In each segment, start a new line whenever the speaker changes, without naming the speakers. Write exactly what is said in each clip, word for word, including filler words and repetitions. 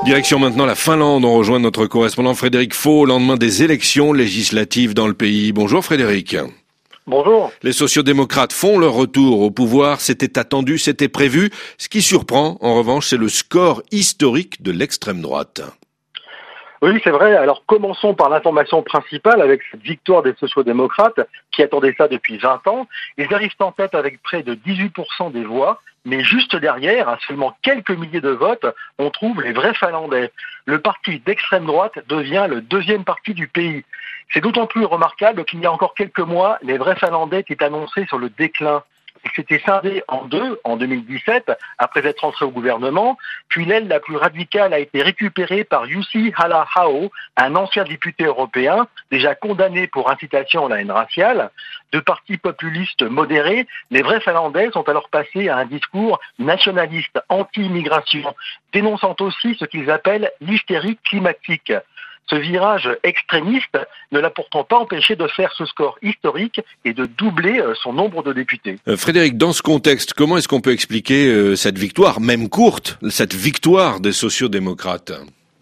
Direction maintenant la Finlande. On rejoint notre correspondant Frédéric Faux au lendemain des élections législatives dans le pays. Bonjour Frédéric.
Bonjour.
Les sociodémocrates font leur retour au pouvoir. C'était attendu, c'était prévu. Ce qui surprend, en revanche, c'est le score historique de l'extrême droite.
Oui, c'est vrai. Alors commençons par l'information principale avec cette victoire des sociodémocrates qui attendaient ça depuis vingt ans. Ils arrivent en tête avec près de dix-huit pour cent des voix. Mais juste derrière, à seulement quelques milliers de votes, on trouve les vrais Finlandais. Le parti d'extrême droite devient le deuxième parti du pays. C'est d'autant plus remarquable qu'il y a encore quelques mois, les vrais Finlandais étaient annoncés sur le déclin. Ils s'étaient scindés en deux en deux mille dix-sept, après être entrés au gouvernement. Puis l'aile la plus radicale a été récupérée par Jussi Halla-aho, un ancien député européen, déjà condamné pour incitation à la haine raciale. De partis populistes modérés, les vrais Finlandais sont alors passés à un discours nationaliste anti-immigration, dénonçant aussi ce qu'ils appellent l'hystérie climatique. Ce virage extrémiste ne l'a pourtant pas empêché de faire ce score historique et de doubler son nombre de députés.
Euh, Frédéric, dans ce contexte, comment est-ce qu'on peut expliquer euh, cette victoire, même courte, cette victoire des sociodémocrates ?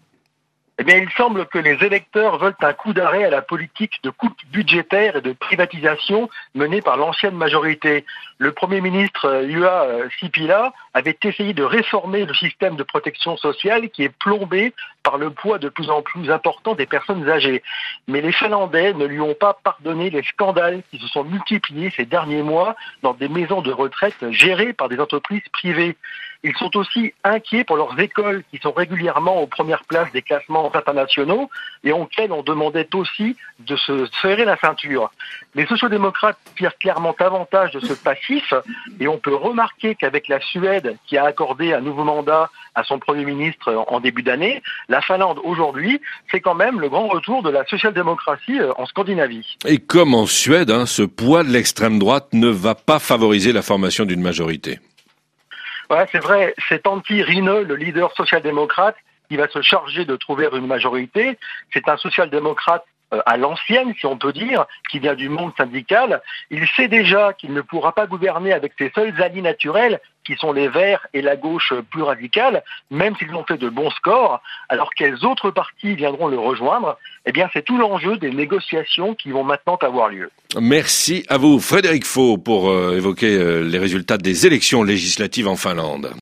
Eh bien, il semble que les électeurs veulent un coup d'arrêt à la politique de coupe budgétaire et de privatisation menée par l'ancienne majorité. Le Premier ministre Juha Sipilä avait essayé de réformer le système de protection sociale qui est plombé par le poids de plus en plus important des personnes âgées. Mais les Finlandais ne lui ont pas pardonné les scandales qui se sont multipliés ces derniers mois dans des maisons de retraite gérées par des entreprises privées. Ils sont aussi inquiets pour leurs écoles qui sont régulièrement aux premières places des classements internationaux et auxquelles on demandait aussi de se serrer la ceinture. Les sociodémocrates tirent clairement avantage de ce passif et on peut remarquer qu'avec la Suède qui a accordé un nouveau mandat à son Premier ministre en début d'année, la Finlande aujourd'hui, c'est quand même le grand retour de la social-démocratie en Scandinavie.
Et comme en Suède, hein, ce poids de l'extrême droite ne va pas favoriser la formation d'une majorité.
Ouais, c'est vrai, c'est Antti Rinne, le leader social-démocrate, qui va se charger de trouver une majorité. C'est un social-démocrate euh, à l'ancienne, si on peut dire, qui vient du monde syndical. Il sait déjà qu'il ne pourra pas gouverner avec ses seuls alliés naturels, qui sont les Verts et la gauche plus radicale, même s'ils ont fait de bons scores. Alors quels autres partis viendront le rejoindre ? Eh bien, c'est tout l'enjeu des négociations qui vont maintenant avoir lieu.
Merci à vous, Frédéric Faux, pour euh, évoquer euh, les résultats des élections législatives en Finlande.